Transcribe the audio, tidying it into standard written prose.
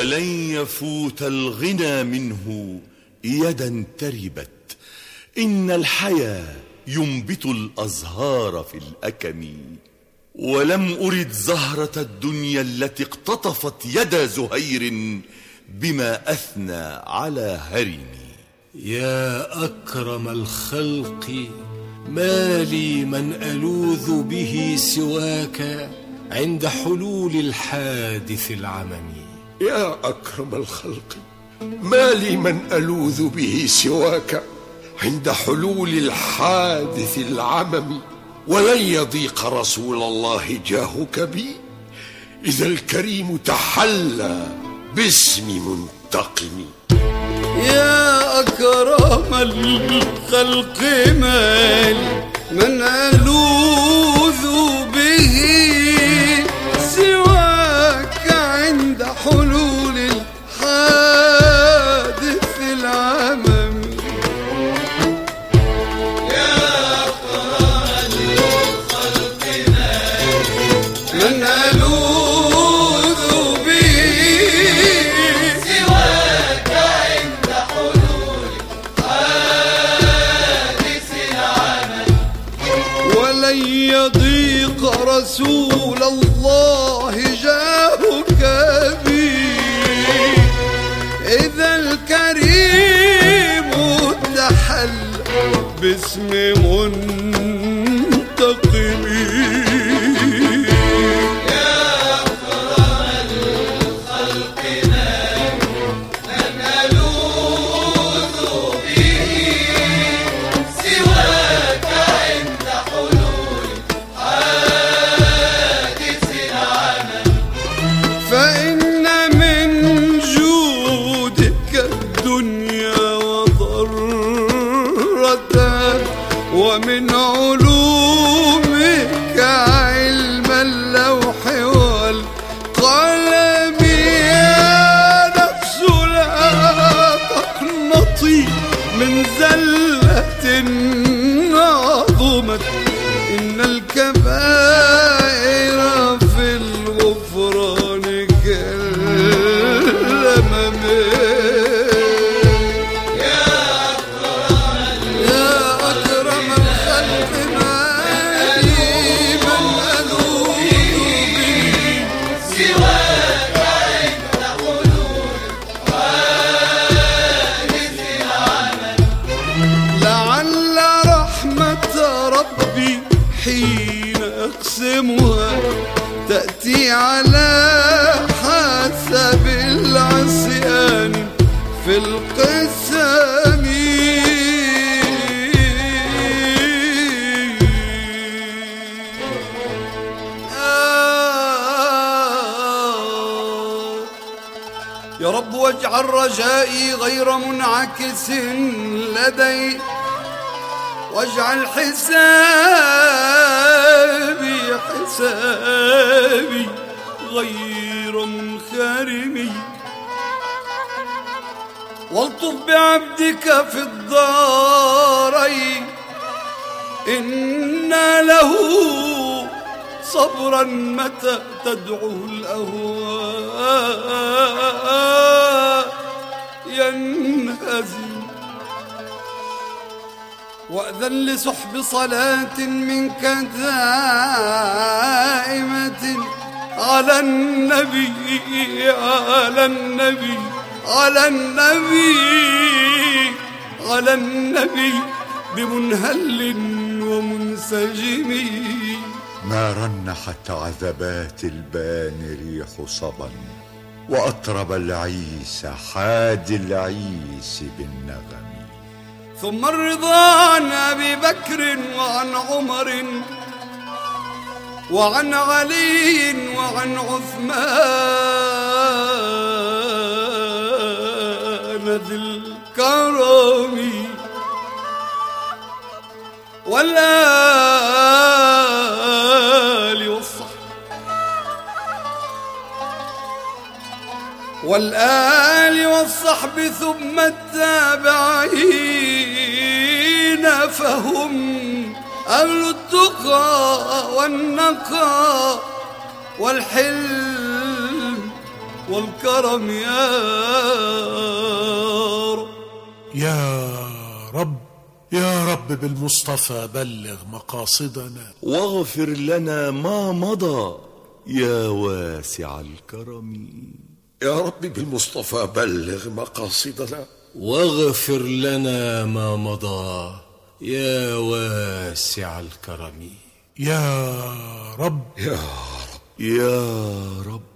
ولن يفوت الغنى منه يدا تربت. إن الحيا ينبت الأزهار في الأكم، ولم أرد زهرة الدنيا التي اقتطفت يد زهير بما أثنى على هرمي. يا أكرم الخلق، ما لي من ألوذ به سواك عند حلول الحادث العممي. يا أكرم الخلق، ما لي من ألوذ به سواك عند حلول الحادث العممي. ولن يضيق رسول الله جاهك بي إذا الكريم تحلى باسم منتقم. يا أكرم الخلق، ما لي من ألوذ به سواك عند حلول الحادث العممي. يا أكرم الخلق، ما لي من ألوذ به سواك عند حلول حادث العمل. ولن يضيق رسول الله جاهك بي إذا الكريم تحل باسم منتقم. يا أكرم الخلق، ما لي من ألوذ به سواك عند حلول حادث العمل. فإن من جودك الدنيا وضرتها، ومن علومك علم اللوح والقلم. يا نفس لا تقنطي من زلة عظمت، إن الكبائر في الغفران كالأمم. يا أكرم الخلق، ما لي من ألوذ به سواك عند حلول حادث العمل. لعل رحمة ربي حين أقسمها تأتي على حسب العصيان في القسم. يا رب واجعل رجائي غير منعكس لدي، واجعل حسابي غير منخرم. والطف بعبدك في الدارين، إن له صبرا متى تدعوه الأهواء ينهزم. وأذن لصحب صلاة منك دائمة على النبي على النبي على النبي على النبي بمنهل ومنسجم. ما رنحت عذبات البان ريح صبا، وأطرب العيس حاد العيس بالنغم. ثم الرضا عن أبي بكر وعن عمر وعن علي وعن عثمان ذي الكرم، والآل والصحب ثم التابعين، فهم أهل التقى والنقى والحلم والكرم يا رب. يا رب بالمصطفى بلغ مقاصدنا، واغفر لنا ما مضى يا واسع الكرم. يا رب بالمصطفى بلغ مقاصدنا، واغفر لنا ما مضى يا واسع الكرم. يا رب يا رب